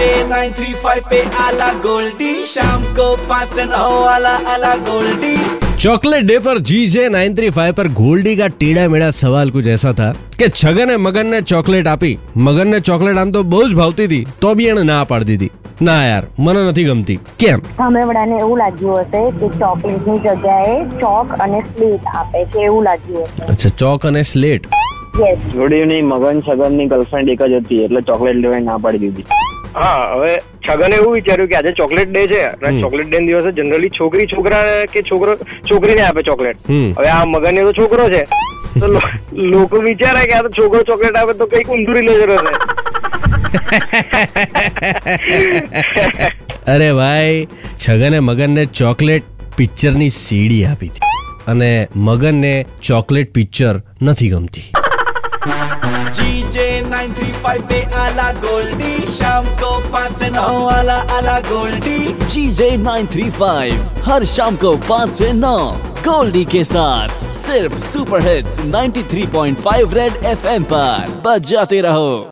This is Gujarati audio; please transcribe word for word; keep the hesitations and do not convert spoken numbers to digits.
नाइन थ्री फाइव पे आला गोल्डी, शाम को पाँच से नौ वाला आला गोल्डी। चॉकलेट डे पर जीजे नाइन थ्री फाइव पर गोल्डी का टेढ़ा मेढ़ा सवाल कुछ ऐसा था કે છગને મગનને ચોકલેટ આપી. મગનને ચોકલેટ આમ તો બહુ જ ભાવતી હતી, તો બી એને ના પાડી દીધી. ના યાર, મને નથી ગમતી. કેમ? સામેવાળાને એવું લાગ્યું હશે કે ચોકલેટની જગ્યાએ ચોક અને સ્લેટ આપે છે, એવું લાગ્યું હશે. અચ્છા, ચોક અને સ્લેટ. યસ. જોડીની મગન છગનની ગર્લફ્રેન્ડ એક જ હતી, એટલે ચોકલેટ લેવાય ના પાડી દીધી. હા, હવે છગને એવું વિચાર્યું કે આજે ચોકલેટ ડે છે, ચોકલેટ ડે દિવસે જનરલી છોકરી છોકરા કે છોકરો છોકરીને આપે ચોકલેટ. હવે આ મગન તો છોકરો છે, તો લોકો વિચારે કે આ તો છોકરો ચોકલેટ આપે તો કઈક ઊંધું રિલેશન હશે. અરે ભાઈ, છગને મગનને ચોકલેટ પિક્ચરની સીડી આપી હતી અને મગનને ચોકલેટ પિક્ચર નથી ગમતી. जीजे नाइन थ्री फाइव पे आला गोल्डी, शाम को पाँच से नौ वाला आला गोल्डी। जीजे नाइन थ्री फाइव हर शाम को पाँच से नौ गोल्डी के साथ सिर्फ super hits ninety three point five Red FM पर बजाते रहो.